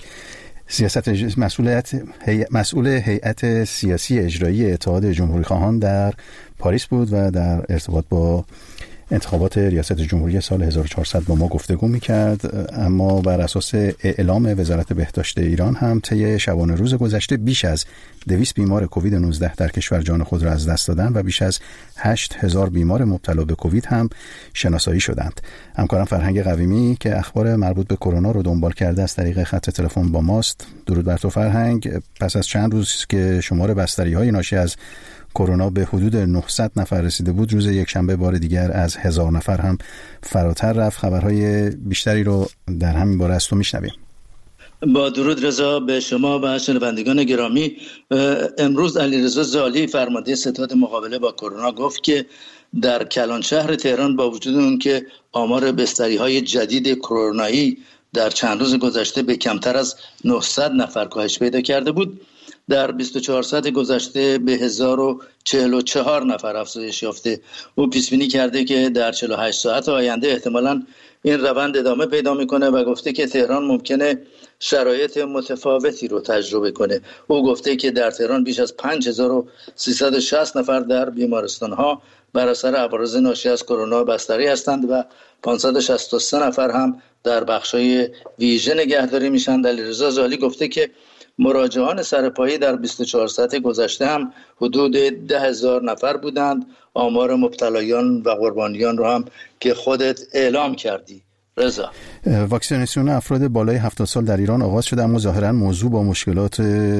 سیاست مسئولیت هی... مسئول هیئت سیاسی اجرایی اتحاد جمهوری خواهان در پاریس بود و در ارتباط با انتخابات ریاست جمهوری سال هزار و چهارصد با ما گفتگو می‌کرد. اما بر اساس اعلام وزارت بهداشت ایران هم طی شبانه روز گذشته بیش از دویست بیمار کووید نوزده در کشور جان خود را از دست دادند و بیش از هشت هزار بیمار مبتلا به کووید هم شناسایی شدند. همکارم فرهنگ قویمی که اخبار مربوط به کرونا رو دنبال کرده از طریق خط تلفن با ماست. درود بر تو فرهنگ. پس از چند روز که شمار بستری‌های ناشی از کرونا به حدود نهصد نفر رسیده بود، روز یکشنبه بار دیگر از هزار نفر هم فراتر رفت. خبرهای بیشتری رو در همین باره از تو میشنویم. با درود رضا به شما و شنوندگان گرامی. امروز علیرضا زالی فرمانده ستاد مقابله با کرونا گفت که در کلان شهر تهران با وجود اون که آمار بستری‌های جدید کرونایی در چند روز گذشته به کمتر از نهصد نفر کاهش پیدا کرده بود، در بیست و چهار ساعت گذشته به هزار و چهل و چهار نفر افزایش یافته. او پیش بینی کرده که در چهل و هشت ساعت آینده احتمالاً این روند ادامه پیدا میکنه و گفته که تهران ممکنه شرایط متفاوتی رو تجربه کنه. او گفته که در تهران بیش از پنج هزار و سیصد و شصت نفر در بیمارستان‌ها بر اثر عوارض ناشی از کرونا بستری هستند و پانصد و شصت و سه نفر هم در بخش‌های ویژه نگهداری میشن. علیرضا زالی گفته که مراجعان سرپایی در بیست و چهار ساعت گذشته هم حدود ده هزار نفر بودند. آمار مبتلایان و قربانیان رو هم که خودت اعلام کردی رضا. واکسیناسیون افراد بالای هفتاد سال در ایران آغاز شده، اما ظاهرا موضوع با مشکلات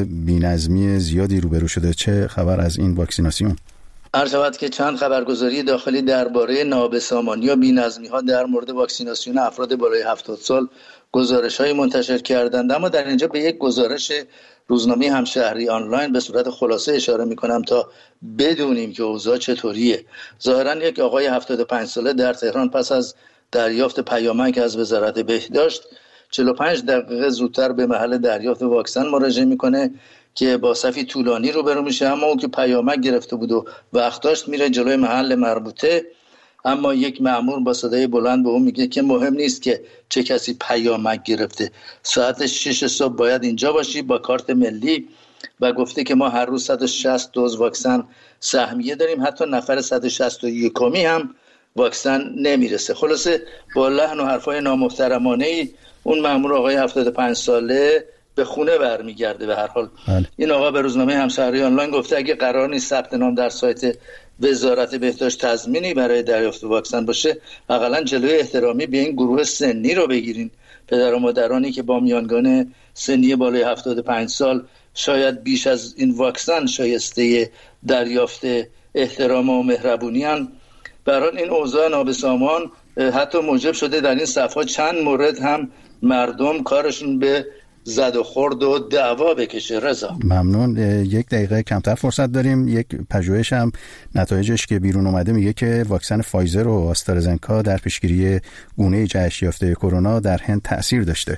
بی‌نظمی زیادی روبرو شده. چه خبر از این واکسیناسیون؟ عرض شود که چند خبرگزاری داخلی درباره نابسامانی و بی‌نظمی‌ها در مورد واکسیناسیون افراد بالای هفتاد سال گزارش‌های منتشر کردند، اما در اینجا به یک گزارش روزنامه همشهری آنلاین به صورت خلاصه اشاره می‌کنم تا بدونیم که اوضاع چطوریه. ظاهراً یک آقای هفتاد و پنج ساله در تهران پس از دریافت پیامک از وزارت بهداشت چهل و پنج دقیقه زودتر به محل دریافت واکسن مراجعه می‌کنه که با صفی طولانی روبرو میشه، اما اون که پیامک گرفته بود و وقت داشت میره جلوی محل مربوطه، اما یک مأمور با صدای بلند به اون میگه که مهم نیست که چه کسی پیامک گرفته، ساعت شش صبح باید اینجا باشی با کارت ملی. و گفته که ما هر روز صد و شصت دوز واکسن سهمیه داریم، حتی نفر صد و شصت و یک هم واکسن نمیرسه. خلاصه با لحن و حرفای نامحترمانه ای اون مأمور آقای هفتاد و پنج ساله به خونه برمیگرده. به هر حال بله. این آقا به روزنامه همشهری آنلاین گفته اگه قرار نیست ثبت نام در سایت وزارت بهداشت تضمینی برای دریافت واکسن باشه، حداقل جلوی احترامی به این گروه سنی رو بگیرین. پدر و مادرانی که با میانگان سنی بالای هفتاد و پنج سال شاید بیش از این واکسن شایسته دریافت احترام و مهربونی ان. برای این اوضاع نابسامان حتی موجب شده در این صفحات چند مورد هم مردم کارشون به زد و خورد و دعوا بکشه. رضا ممنون. یک دقیقه کمتر فرصت داریم. یک پژوهش هم نتایجش که بیرون اومده میگه که واکسن فایزر و آسترازنکا در پیشگیری گونه جهش یافته کرونا در هند تأثیر داشته.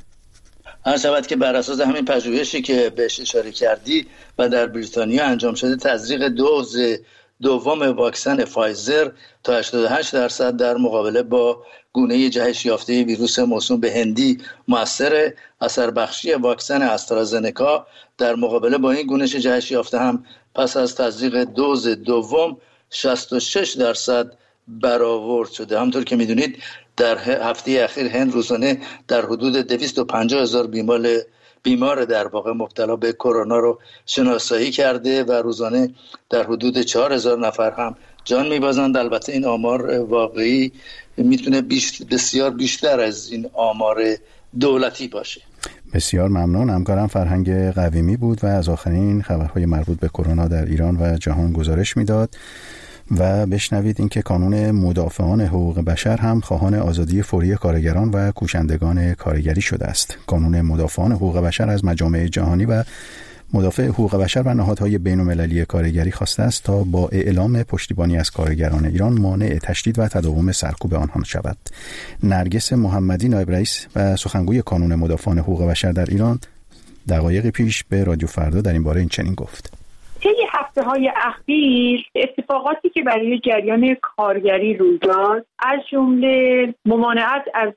هر شود که بر اساس همین پژوهشی که بهش اشاره کردی و در بریتانیا انجام شده، تزریق دوز دوم واکسن فایزر تا هشتاد و هشت درصد در مقابله با گونه جهش یافته ویروس موسوم به هندی مؤثر. اثر بخشی واکسن استرازنکا در مقابله با این گونه جهش یافته هم پس از تزریق دوز دوم شصت و شش درصد برآورد شده. همطور که میدونید در هفته اخیر هند روزانه در حدود دویست و پنجاه هزار بیمار بیمار در واقع مبتلا به کرونا رو شناسایی کرده و روزانه در حدود چهار هزار نفر هم جان میبازند. البته این آمار واقعی میتونه بیش بسیار بیشتر از این آمار دولتی باشه. بسیار ممنون. همکارم فرهنگ قویمی بود و از آخرین خبرهای مربوط به کرونا در ایران و جهان گزارش میداد. و بشنوید اینکه کانون مدافعان حقوق بشر هم خواهان آزادی فوری کارگران و کوشندگان کارگری شده است. کانون مدافعان حقوق بشر از مجامع جهانی و مدافع حقوق بشر و نهادهای بین‌المللی کارگری خواسته است تا با اعلام پشتیبانی از کارگران ایران مانع تشدید و تداوم سرکوب آنها شود. نرگس محمدی نایب رئیس و سخنگوی کانون مدافعان حقوق بشر در ایران دقایق پیش به رادیو فردا در این باره این چنین گفت: طی هفته‌های اخیر اتفاقاتی که برای جریان کارگری روی داد، از جمله ممانعت از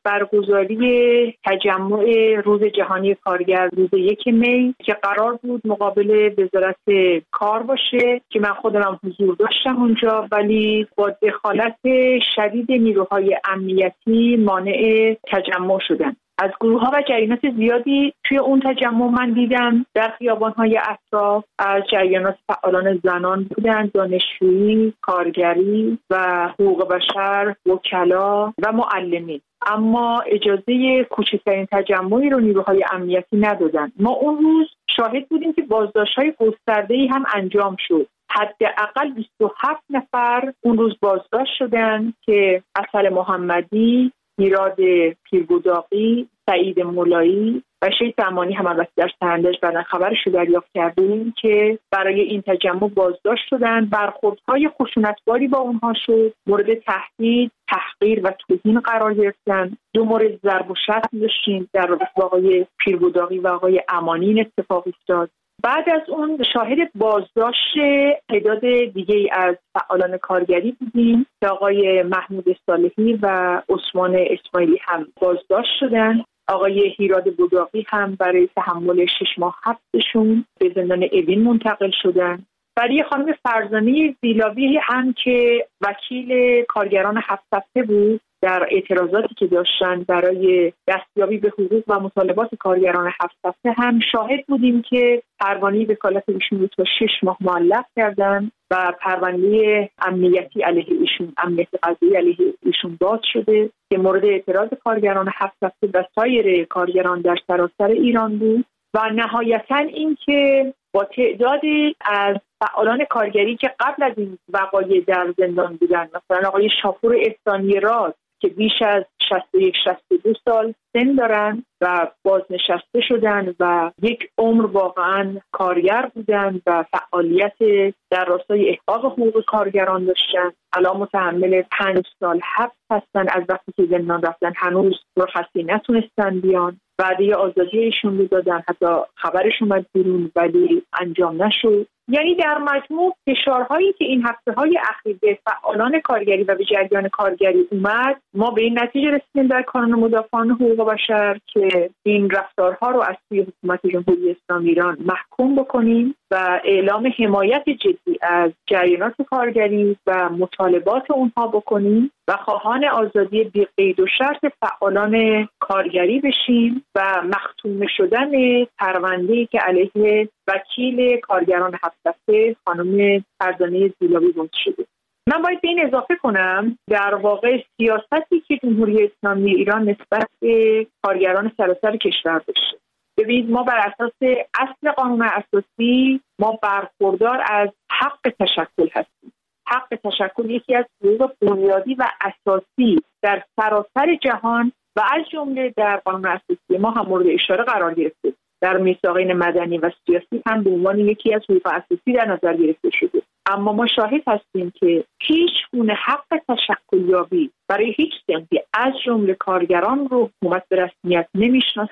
برگزاری تجمع روز جهانی کارگر روز یک می که قرار بود مقابل وزارت کار باشه که من خودم حضور داشتم اونجا، ولی با دخالت شدید نیروهای امنیتی مانع تجمع شدن. از گروه‌ها و جریانات زیادی توی اون تجمع من دیدم در خیابان‌های اطراف، از جریانات فعالان زنان بودن، دانشجویی، کارگری و حقوق بشر، وکلا و معلمین. اما اجازه کوچکترین تجمعی رو نیروهای امنیتی ندادن. ما اون روز شاهد بودیم که بازداشت‌های گسترده‌ای هم انجام شد. حداقل بیست و هفت نفر اون روز بازداشت شدن که اصل محمدی، میراد پیربوداقی، سعید مولایی و شیخ زمانی هم البته در سرندج بعداً خبرش رو دریافت کردیم که برای این تجمع بازداشت شدن. برخوردهای خشونتباری با اونها شد، مورد تهدید، تحقیر و توهین قرار گرفتن. دو مورد ضرب و شتم داشتیم در رابطه با آقای پیربوداقی و آقای امانی این اتفاق افتاد. بعد از اون شاهد بازداشت تعداد دیگه از فعالان کارگری بودیم که آقای محمود صالحی و عثمان اسماعیلی هم بازداشت شدن. آقای هیراد بوداقی هم برای تحمل شش ماه حبسشون به زندان اوین منتقل شدن. برای خانم فرزانه زیلاوی هم که وکیل کارگران هفت هفته بود، در اعتراضاتی که داشتن برای دستیابی به حقوق و مطالبات کارگران هفت هفته هم شاهد بودیم که پروانه وکالت ایشون رو تا شش ماه معلق کردن و پرونده امنیتی علیه ایشون، امنیت قضایی علیه ایشون باز شده که مورد اعتراض کارگران هفت هفته و سایر کارگران در سراسر ایران بود. و نهایتاً این که با تعدادی از فعالان کارگری که قبل از این وقایع در زندان بودن، مثلا آقای شاپور احسانی راز که بیش از شصت و یک شصت و دو سال سن دارن و بازنشسته شدن و یک عمر واقعا کارگر بودن و فعالیت در راستای احقاق حقوق کارگران داشتن، الان متحمل پنج سال حبس هستن. از وقتی که زندان رفتن هنوز مرخصی نتونستن بیان. وعده آزادی ایشون رو دادن، حتی خبرش اومد بیرون ولی انجام نشد. یعنی در مجموع فشارهایی که این هفته‌های اخیر به فعالان کارگری و به جریان کارگری اومد، ما به این نتیجه رسیدیم در کانون مدافعان حقوق بشر که این رفتارها رو از سوی حکومت جمهوری اسلامی ایران محکوم بکنیم و اعلام حمایت جدی از جریانات کارگری و مطالبات اونها بکنیم و خواهان آزادی بی قید و شرط فعالان کارگری بشیم و مختوم شدن پرونده‌ای که علیه وکیل کارگران هفت هفته خانم فرزانه زیلاوی باز شده. من باید به این اضافه کنم در واقع سیاستی که جمهوری اسلامی ایران نسبت به کارگران سراسر کشور داشته. ببینید ما بر اساس اصل قانون اساسی ما برخوردار از حق تشکل هستیم. حق تشکل یکی از حقوق بنیادی و اساسی در سراسر جهان و از جمله در قانون اساسی ما هم مورد اشاره قرار گرفته. در میثاقین مدنی و سیاسی هم به عنوان یکی از حقوق اساسی در نظر گرفته شده. اما ما شاهد هستیم که هیچ گونه حق تشکل یابی برای هیچ صنفی از جمله کارگران رو حکومت به رسمیت نمیشناسه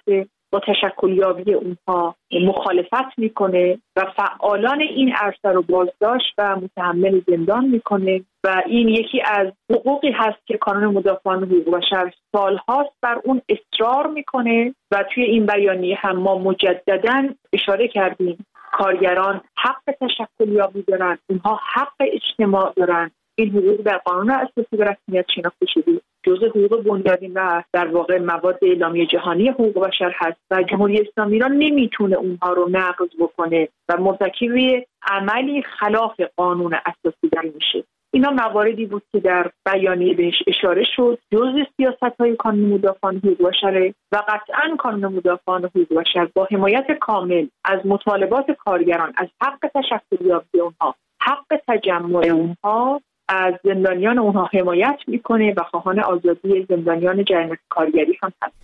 با تشکلیابی اونها مخالفت میکنه و فعالان این عرصه رو بازداشت و متحمل زندان میکنه و این یکی از حقوقی هست که کانون مدافعان حقوق بشر سالهاست بر اون اصرار میکنه و توی این بیانیه هم ما مجدداً اشاره کردیم کارگران حق تشکلیابی دارن، اونها حق اجتماع دارن. این حقوق در قانون اساسی به رسمیت شناخته شده، جزء حقوق بنیادین و در واقع مواد اعلامیه جهانی حقوق بشر هست و جمهوری اسلامی ایران نمیتونه اونها رو نقض بکنه و مرتکب عملی خلاف قانون اساسی در میشه. اینا مواردی بود که در بیانیه بهش اشاره شد، جزء سیاست‌های کانون مدافعان حقوق بشر و قطعاً کانون مدافعان حقوق بشر با حمایت کامل از مطالبات کارگران، از حق تشکلیابی اونها، حق تجمع اونها، از زندانیان اونها حمایت میکنه و خواهان آزادی زندانیان جریمه کارگری هم هست.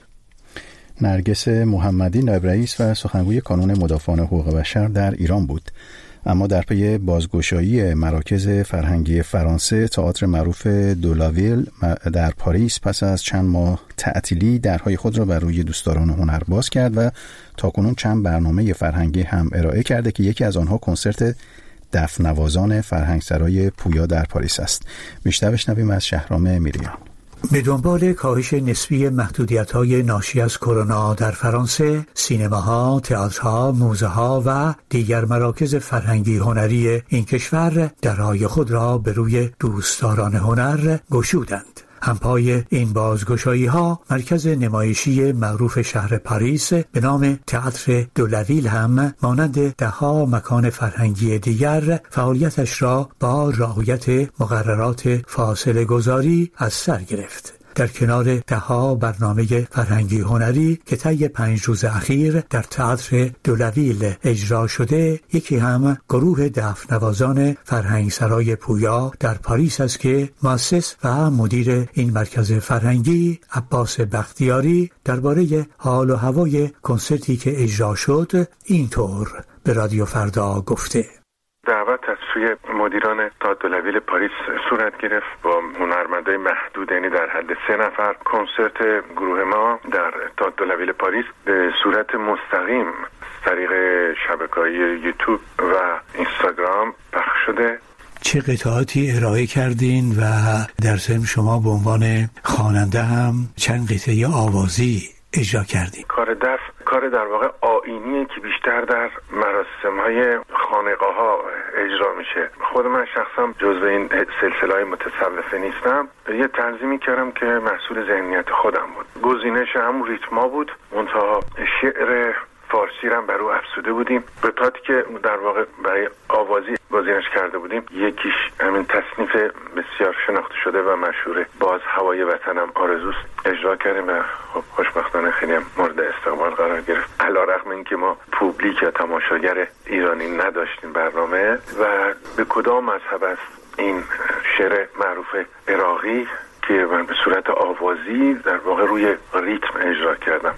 نرگس محمدی نایب رئیس و سخنگوی کانون مدافعان حقوق بشر در ایران بود. اما در پی بازگشایی مراکز فرهنگی فرانسه، تئاتر معروف دولاویل در پاریس پس از چند ماه تعطیلی درهای خود را بر روی دوستداران هنر باز کرد و تاکنون چند برنامه فرهنگی هم ارائه کرده که یکی از آنها کنسرت دفنوازان فرهنگسرای پویا در پاریس است. بیشتر بشنویم از شهرام میریان. به دنبال کاهش نسبی محدودیت‌های ناشی از کرونا در فرانسه، سینماها، تئاترها، موزه‌ها و دیگر مراکز فرهنگی هنری این کشور درهای خود را به روی دوستداران هنر گشودند. همپای این بازگشایی ها مرکز نمایشی معروف شهر پاریس به نام تئاتر دولاویل هم مانند دهها مکان فرهنگی دیگر فعالیتش را با رعایت مقررات فاصله گذاری از سر گرفت. در کنار دهها برنامه فرهنگی هنری که طی پنج روز اخیر در تئاتر دولاویل اجرا شده، یکی هم گروه دفنوازان فرهنگسرای پویا در پاریس است که مؤسس و مدیر این مرکز فرهنگی عباس بختیاری درباره حال و هوای کنسرتی که اجرا شد اینطور به رادیو فردا گفته: دعوت از سوی مدیران تئاتر دولاویل پاریس صورت گرفت با هنرمندای محدود، یعنی در حد سه نفر. کنسرت گروه ما در تئاتر دولاویل پاریس به صورت مستقیم طریق شبکه‌های یوتیوب و اینستاگرام پخش شده. چه قطعاتی ارائه کردین و در ضمن شما به عنوان خواننده هم چند قطعه آوازی اجرا کردین؟ کار دف کار در واقع آیینیه که بیشتر در مراسم‌های خانقاه‌ها اجرا میشه. خود من شخصا جزو این سلسله‌های متصوفه نیستم. یه تنظیمی کردم که محصول ذهنیت خودم بود. گزینش همون ریتما بود، منتها شعر فارسی رو بر او افزوده بودیم. قطعاتی که در واقع برای آوازی گزینش کرده بودیم، یکیش همین تصنیف بسیار شناخته شده و مشهور باز هوای وطنم آرزوست اجرا کردیم و خب خوشبختانه خیلی هم مورد استقبال قرار گرفت. علیرغم اینکه ما پوبلیک یا تماشاگر ایرانی نداشتیم برنامه و به کدام مذهب است این شعر معروف عراقی که من به صورت آوازی در واقع روی ریتم اجرا کردم.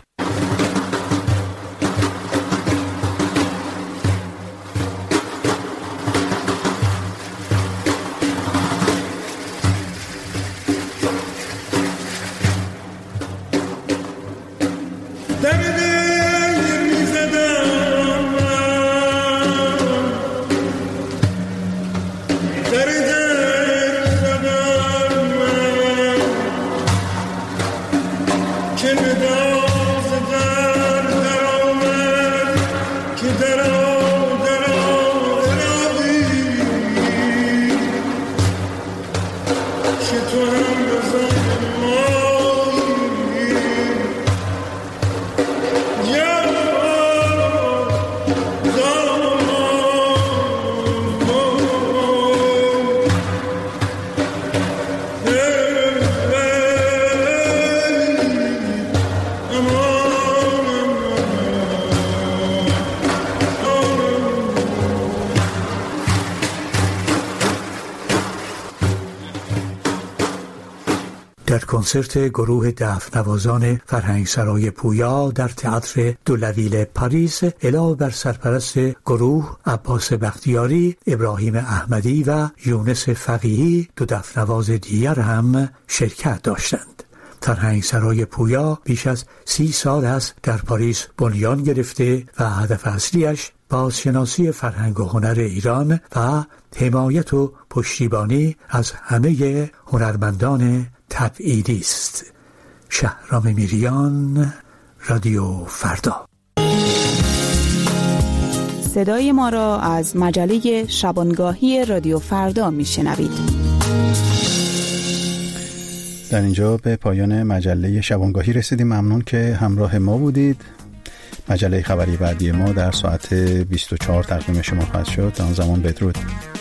در کنسرت گروه دفنوازان فرهنگسرای پویا در تئاتر دولاویل پاریس علاوه بر سرپرست گروه عباس بختیاری، ابراهیم احمدی و یونس فقیهی، دو دفنواز دیگر هم شرکت داشتند. فرهنگسرای پویا بیش از سی سال است در پاریس بنیان گرفته و هدف اصلیش بازشناسی فرهنگ و هنر ایران و حمایت و پشتیبانی از همه هنرمندان تبعیدی است. شهرام میریان، رادیو فردا. صدای ما را از مجله شبانگاهی رادیو فردا میشنوید. در اینجا به پایان مجله شبانگاهی رسیدیم. ممنون که همراه ما بودید. مجله خبری بعدی ما در ساعت بیست و چهار تقدیم شما خواهد شد. تا آن زمان بدرود.